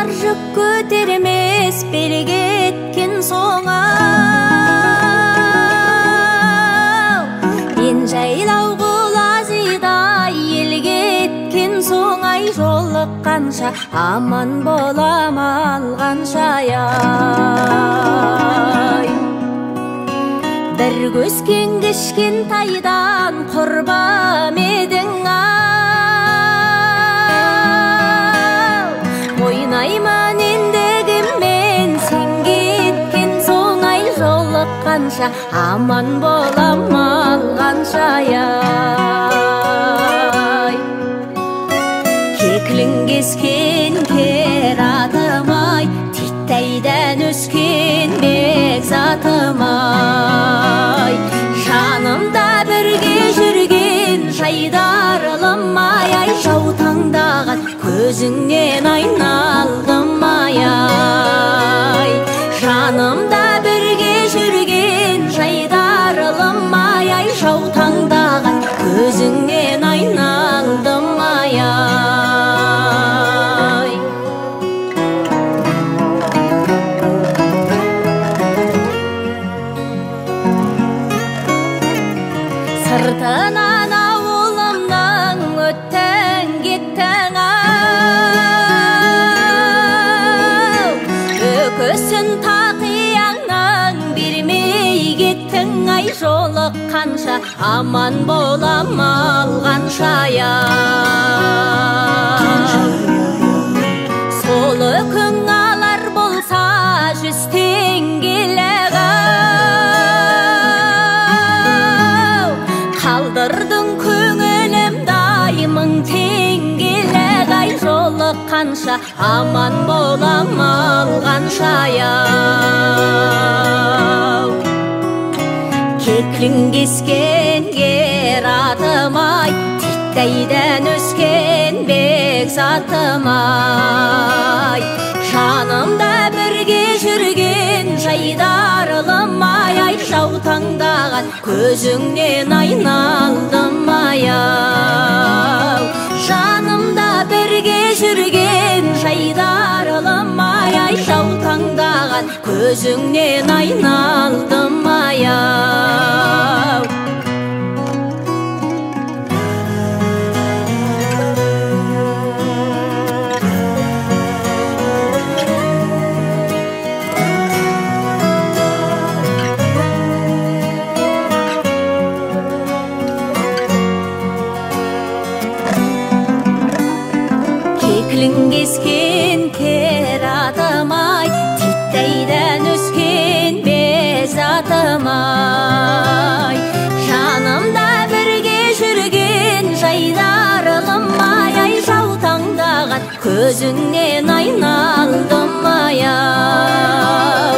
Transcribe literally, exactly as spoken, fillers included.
жүк көтермес бері кеткен соң ау, мен жайлау құлазидай ел кеткен соң ай, жолыққанша аман болам алғанша ай. Бір көскен кішкентайдан құрбам едің ау, ойнаймын ендігіммен сен кеткен соң ай, жолыққанша аман болам алғанша ай. Кеклің кескен кер атым-ай, титтейден өскен бекзатым-ай, жанымда бірге жүрген жайдарылым-ай, ай, жаутаңдаған көзіңнен айналдым-ай, ай, жанымда бірге жүрген жайдарылым-ай, ай, жаутаңдаған көзіңнен айналдым-ай, ай. Сыртынан ауылымның өттің кеттің ау, өкісін тақияңнан бермей кеттің ай, жолыққанша аман болам алғанша ай. Сол өкің алар болса жүз теңгелік ау, қалдырдың көңілімді мың теңгелік ай, жолыққанша аман болам алғанша ау. Кеклің кескен кер атым-ай, титтейден өскен бекзатым-ай, жанымда бірге жүрген жайдарылым-ай, ай, жаутаңдаған көзіңнен айналдым-ай, ау, жанымда бірге жүрген жайдарылым-ай, ай, жаутаңдаған көзіңнен айналдым-ай, ау. Кеклің кескен кер атым-ай, титтейден өскен безатым-ай, жанымда бірге жүрген жайдарылым-ай, ай, жаутаңдаған көзіңнен айналдым-ай, ай.